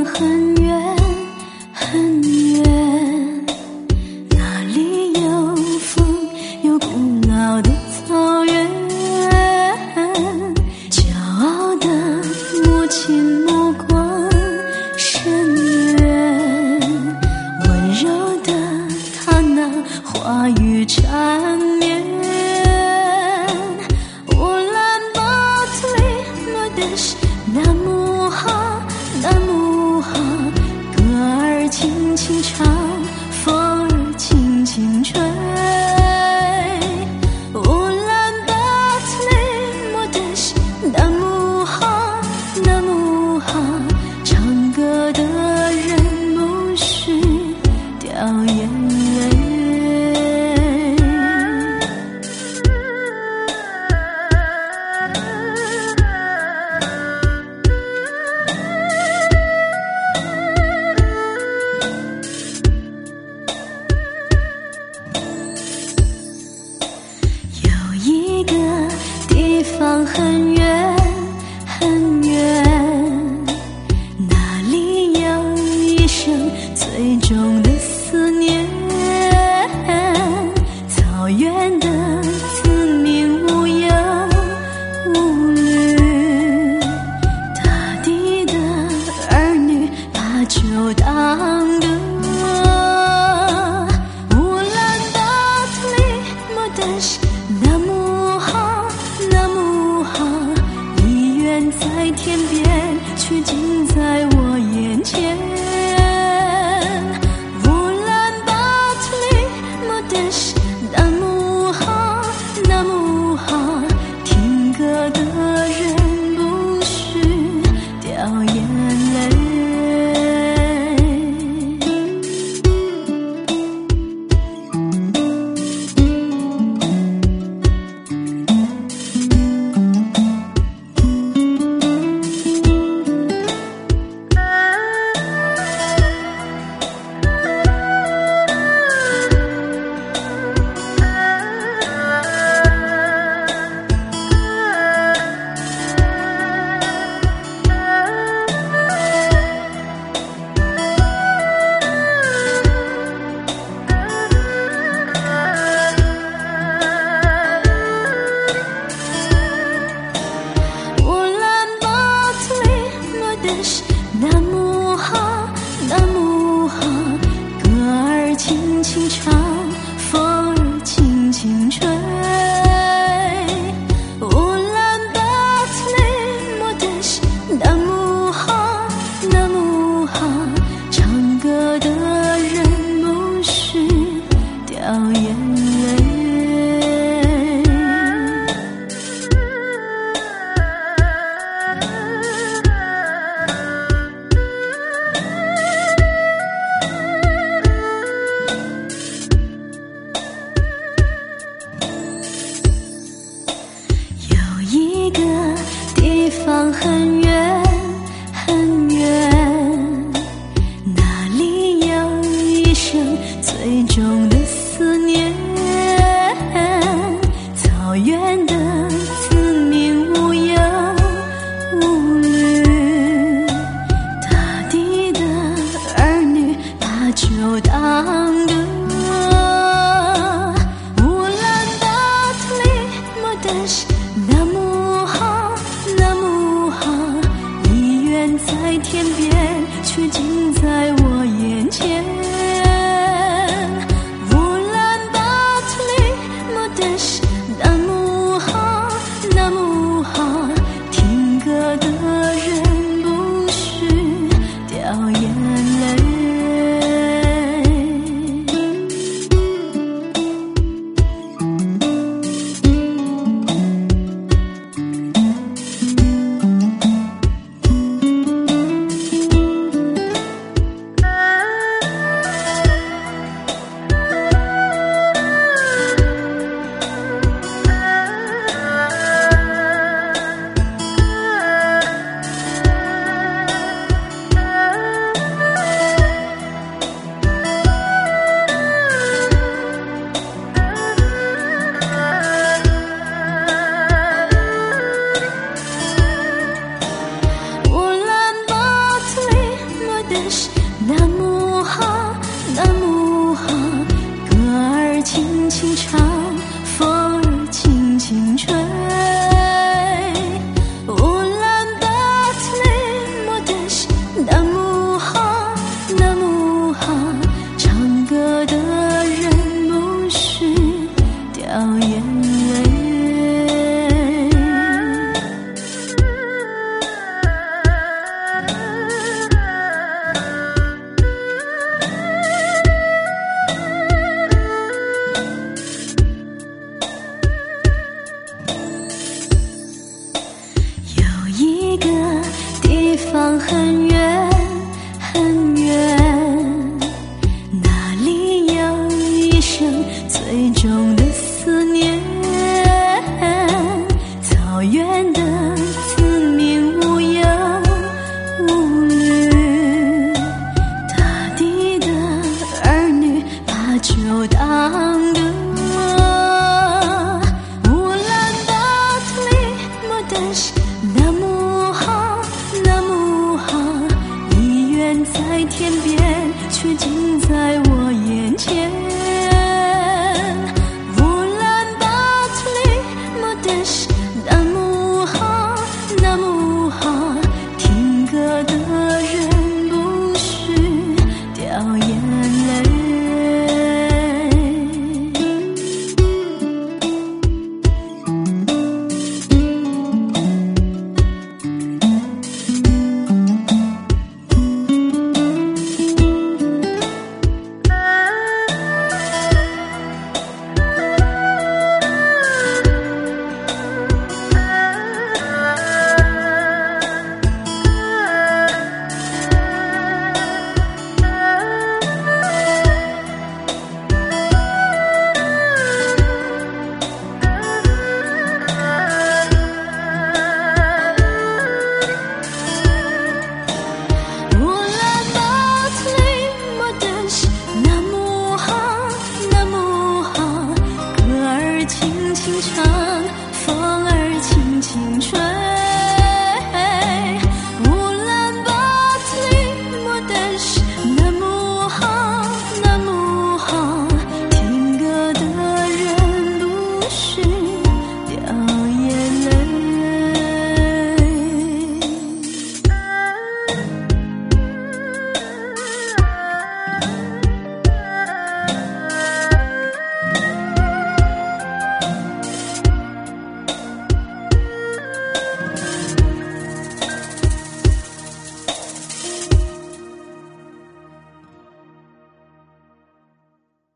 方很远很远，那里有风，有古老的草原，骄傲的母亲目光深远，温柔的她那话语缠绵。轻轻唱，风儿轻轻吹。乌兰巴托里莫德什纳木哈纳木哈，唱歌的人不许掉眼泪。地方很远很远，那里有一生最重的思念。草原的子民无忧无虑，大地的儿女把酒当歌。乌兰巴托里莫德什纳木哈纳木哈，你远在天边，却近在我眼前。乌兰巴托里莫德什纳木哈纳木哈，听歌的人不许掉眼泪。纳木哈纳木哈，歌儿轻轻唱，风儿轻轻吹。乌兰巴托里莫德什纳木哈纳木哈，唱歌的人不许掉眼泪。地方很远很远，那里有一生最重的思念。草原的子民无忧无虑，大地的儿女把酒当歌。乌兰巴托里莫德什纳木哈纳木哈， 一个地方很远很远，那里有一生最重的思念。草原的子民无忧无虑，大地的儿女把酒当歌。在天边，却近在我